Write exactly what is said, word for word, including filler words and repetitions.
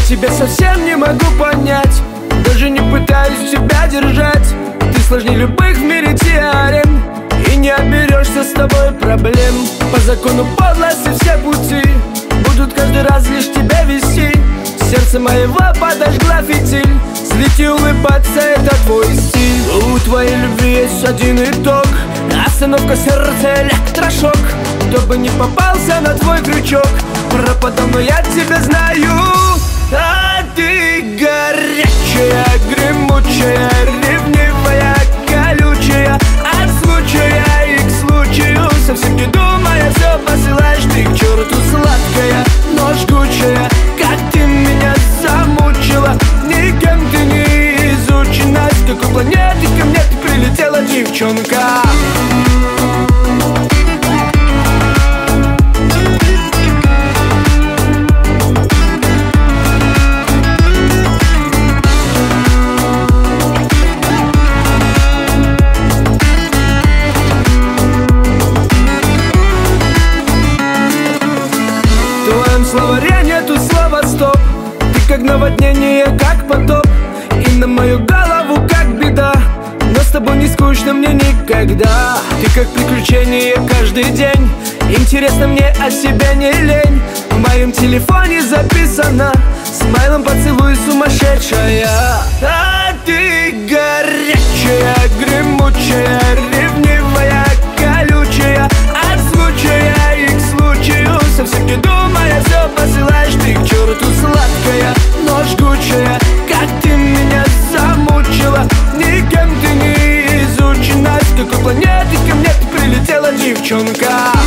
тебя совсем не могу понять, даже не пытаюсь тебя держать. Ты сложнее любых в мире теорем, и не оберешься с тобой проблем. По закону подлости все пути будут каждый раз лишь тебя вести. Сердце моего подожгла фитиль, злить и улыбаться — это твой стиль. У твоей любви есть один итог: остановка сердца, электрошок. Кто бы не попался на твой крючок, пропадал, но я тебя знаю. А ты горячая, гремучая, ревнивая, колючая, от случая и к случаю, совсем не думая, все посылаешь ты к черту. Сладкая, но жгучая, как ты меня замучила. Никем ты не изучена, с какой планеты ко мне ты прилетела, девчонка. В твоем словаре нету слова стоп. Ты как наводнение, как потоп, и на мою голову как беда. Но с тобой не скучно мне никогда. Ты как приключение каждый день. Интересно мне, о себе не лень. В моем телефоне записано: смайлом поцелуй, сумасшедшая. А ты горячая, гремучая, ревнивая, колючая, от случая и к случаю, совсем не думая, все посылаешь ты к черту. Сладкая, но жгучая, как ты меня замучила. Никем ты не изучена, с какой планеты ко мне ты прилетела, девчонка.